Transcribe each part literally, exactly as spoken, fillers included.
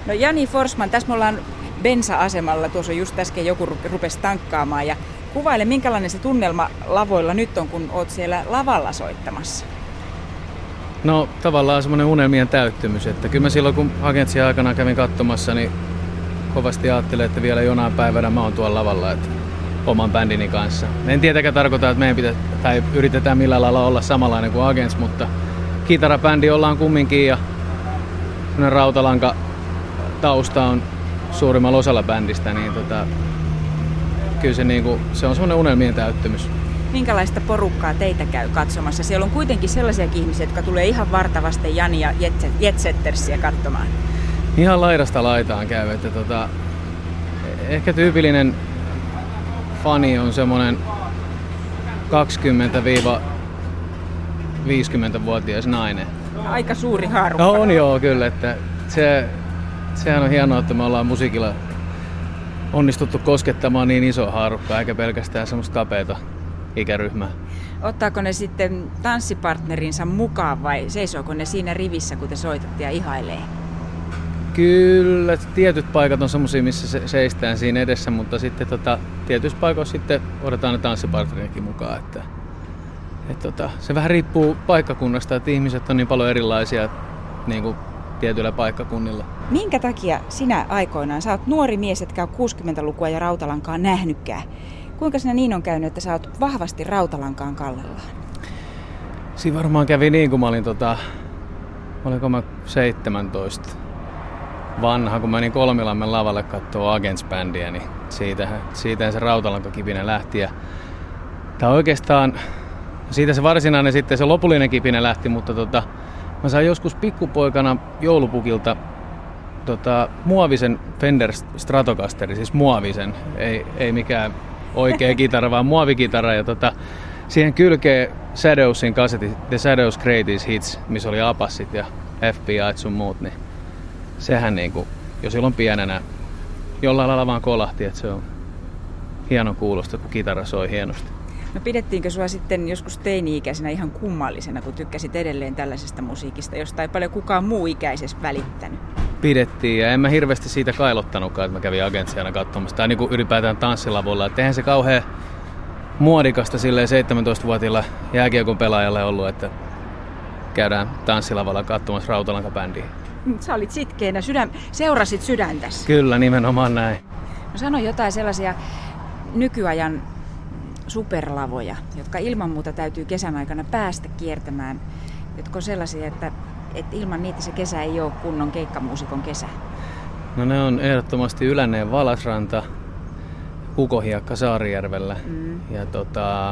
No Jani Forsman, tässä me ollaan bensa-asemalla, tuossa on just äsken joku rupesi tankkaamaan ja kuvaile, minkälainen se tunnelma lavoilla nyt on, kun oot siellä lavalla soittamassa. No tavallaan semmoinen unelmien täyttymys, että kyllä mä silloin kun Agentsin aikana kävin katsomassa, niin kovasti ajattelin, että vielä jonain päivänä mä oon tuolla lavalla että oman bändini kanssa. En tietenkään tarkoita, että meidän pitää, tai yritetään millään lailla olla samanlainen kuin Agents, mutta kitarabändi ollaan kumminkin ja semmoinen rautalanka tausta on suurimmalla osalla bändistä, niin tota, kyllä se, niinku, se on semmoinen unelmien täyttymys. Minkälaista porukkaa teitä käy katsomassa? Siellä on kuitenkin sellaisiakin ihmisiä, jotka tulee ihan vartavasti Jani ja Jetsettersiä katsomaan. Ihan laidasta laitaan käy. Että tota, ehkä tyypillinen fani on semmoinen kaksikymmentä-viisikymmentävuotias nainen. Aika suuri haarukka. No on joo, kyllä. Että se, sehän on hienoa, että me ollaan musiikilla onnistuttu koskettamaan niin iso haarukka, eikä pelkästään semmoista kapeata ikäryhmää. Ottaako ne sitten tanssipartnerinsa mukaan vai seisooko ne siinä rivissä, kun te soitatte ja ihailee? Kyllä, tietyt paikat on semmosia, missä se, seistään siinä edessä, mutta sitten tota, tietyissä paikoissa sitten otetaan ne tanssipartnerikin mukaan. Että, et tota, se vähän riippuu paikkakunnasta, että ihmiset on niin paljon erilaisia niin kuin tietyillä paikkakunnilla. Minkä takia sinä aikoinaan, sä oot nuori mies, etkä ole kuusikymmentälukua ja Rautalankaa nähnytkään. Kuinka sinä niin on käynyt, että sä oot vahvasti Rautalankaan kallellaan? Siinä varmaan kävi niin, kun mä olin, tota, oliko mä seitsemäntoista vanha, kun mä menin Kolmilammen lavalle kattoo Agents-bändiä, niin siitä, siitä se Rautalankakipinä lähti. Ja tää oikeastaan, siitä se varsinainen sitten, se lopullinen kipinä lähti, mutta tota, mä sain joskus pikkupoikana joulupukilta tota, muovisen Fender Stratocasteri, siis muovisen, ei, ei mikään oikea kitara, vaan muovikitara. Ja tota, siihen kylkee Shadowsin kasetti, The Shadows Greatest Hits, missä oli Apassit ja F B I sun muut, niin sehän niinku, jo silloin pienenä jollain lailla vaan kolahti, että se on hieno kuulosta, kun kitara soi hienosti. No pidettiinkö sua sitten joskus teini-ikäisenä ihan kummallisena, kun tykkäsit edelleen tällaisesta musiikista, josta ei paljon kukaan muu ikäisessä välittänyt? Pidettiin ja en mä hirveästi siitä kailottanutkaan, että mä kävin Agentsia katsomassa. Tai niin kuin ylipäätään tanssilavoilla. Että eihän se kauhean muodikasta silleen seitsemäntoistavuotiailla jääkiekon pelaajalle ollut, että käydään tanssilavalla katsomassa Rautalankabändiä. Sä olit sitkeänä, sydän, seurasit sydäntäsi. Kyllä, nimenomaan näin. No sano jotain sellaisia nykyajan superlavoja, jotka ilman muuta täytyy kesän aikana päästä kiertämään, jotka on sellaisia, että, että ilman niitä se kesä ei ole kunnon keikkamuusikon kesä. No ne on ehdottomasti Ylänneen Valasranta, Kukohiekka Saarijärvellä mm. ja tota,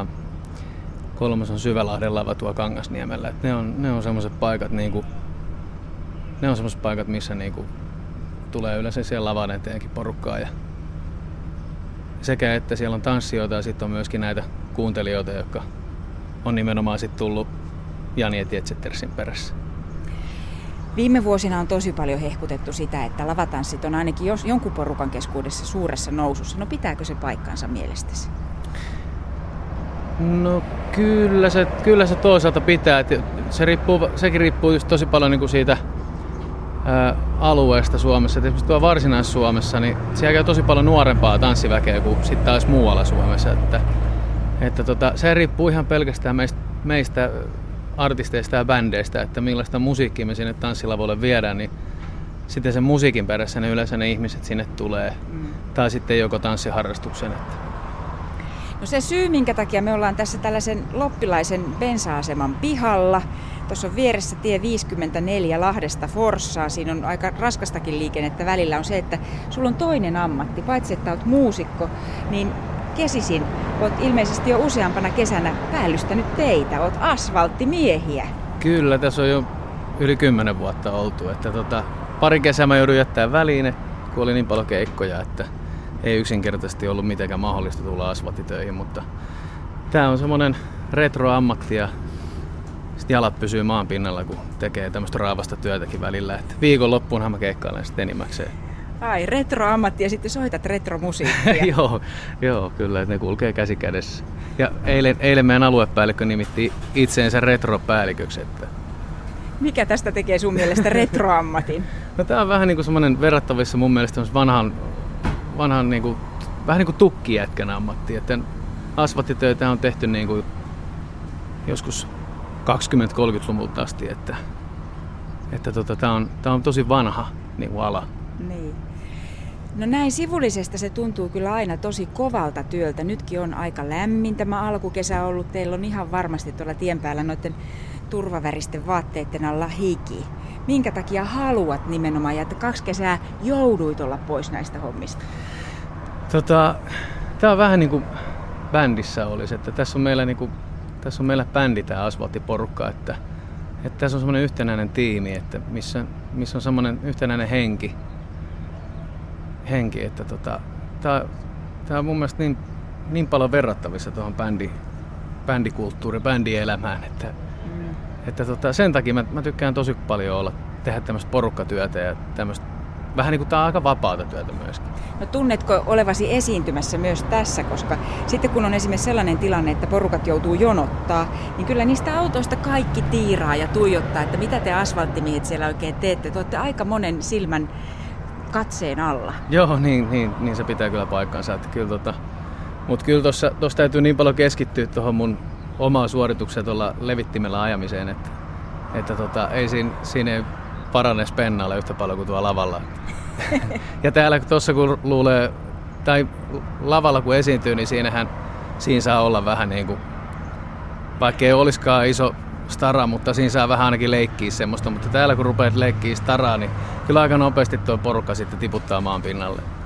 kolmas on Syvälahden lava tuo Kangasniemellä. Et ne on, ne on semmoiset paikat, niinku, ne on semmoiset paikat, missä niinku, tulee yleensä siellä lavan eteenkin porukkaa. Ja sekä että siellä on tanssijoita ja sitten on myöskin näitä kuuntelijoita, jotka on nimenomaan sitten tullut Jani ja Jetsettersin perässä. Viime vuosina on tosi paljon hehkutettu sitä, että lavatanssit on ainakin jos jonkun porukan keskuudessa suuressa nousussa. No pitääkö se paikkansa mielestäsi? No kyllä se, kyllä se toisaalta pitää. Se riippuu, sekin riippuu just tosi paljon niin kuin siitä ää, alueesta Suomessa. Et esimerkiksi tuolla Varsinais-Suomessa, niin siellä käy tosi paljon nuorempaa tanssiväkeä kuin sitten taas muualla Suomessa. Että, että tota, se riippuu ihan pelkästään meistä, meistä artisteista ja bändeistä, että millaista musiikkia me sinne tanssilavoille viedään, niin sitten sen musiikin perässä ne yleensä ne ihmiset sinne tulee. Mm. Tai sitten joko tanssiharrastuksen. Että. No se syy, minkä takia me ollaan tässä tällaisen loppilaisen bensa-aseman pihalla. Tuossa on vieressä tie viisikymmentäneljä Lahdesta Forssaan. Siinä on aika raskastakin liikennettä välillä. On se, että sulla on toinen ammatti. Paitsi, että olet muusikko, niin kesisin olet ilmeisesti jo useampana kesänä päällystänyt teitä. Olet asfalttimiehiä. Kyllä, tässä on jo yli kymmenen vuotta oltu. Että tota, pari kesää mä joudun jättämään väliin, kun oli niin paljon keikkoja, että ei yksinkertaisesti ollut mitenkään mahdollista tulla asfalttitöihin, mutta tää on semmonen retro-ammatti ja sit jalat pysyy maan pinnalla, kun tekee tämmöistä raavasta työtäkin välillä. Et viikonloppuunhan mä keikkailen sitten enimmäkseen. Ai, retro-ammatti ja sitten soitat retromusiikkia. joo, joo, kyllä, että ne kulkee käsi kädessä. Ja eilen, eilen meidän aluepäällikkö nimitti itseensä retropäälliköksi. Että mikä tästä tekee sun mielestä retroammatin? No tää on vähän niinku semmonen verrattavissa mun mielestä vanhan, vanhan niinku, vähän niinku tukkijätkän ammatti. Että asfalttitöitä on tehty niinku joskus kaksikymmentä-kolmekymmentäluvulta asti, että, että tota, tää on, tää on tosi vanha niinku ala. Niin. No näin sivullisesta se tuntuu kyllä aina tosi kovalta työltä. Nytkin on aika lämmin tämä alkukesä ollut. Teillä on ihan varmasti tuolla tien päällä noiden turvaväristen vaatteiden alla hiki. Minkä takia haluat nimenomaan, ja että kaksi kesää jouduit olla pois näistä hommista? Tota, tää on vähän niin kuin bändissä olisi, että tässä on meillä, niin kuin, tässä on meillä bändi, tää asfalttiporukka, että, että tässä on semmoinen yhtenäinen tiimi, että missä, missä on semmoinen yhtenäinen henki, henki että tota, tää, tää on mun mielestä niin, niin paljon verrattavissa tuohon bändi, bändikulttuuriin, bändielämään, että mm. Että tota, sen takia mä, mä tykkään tosi paljon olla, tehdä tämmöistä porukkatyötä ja tämmöistä, vähän niin kuin tää on aika vapaata työtä myöskin. No tunnetko olevasi esiintymässä myös tässä, koska sitten kun on esimerkiksi sellainen tilanne, että porukat joutuu jonottaa, niin kyllä niistä autoista kaikki tiiraa ja tuijottaa, että mitä te asfalttimiehet siellä oikein teette. Te olette aika monen silmän katseen alla. Joo, niin, niin, niin se pitää kyllä paikkansa. Että kyllä tota, mutta kyllä tuossa täytyy niin paljon keskittyä tuohon mun omaa suorituksia tuolla levittimellä ajamiseen, että, että tota, ei siinä, siinä ei parane spennalle yhtä paljon kuin tuolla lavalla. Ja täällä tuossa kun luulee, tai lavalla kun esiintyy, niin siinähän siinä saa olla vähän niin kuin, vaikka ei olisikaan iso stara, mutta siinä saa vähän ainakin leikkiä semmoista, mutta täällä kun rupeat leikkiä staraa, niin kyllä aika nopeasti tuo porukka sitten tiputtaa maan pinnalle.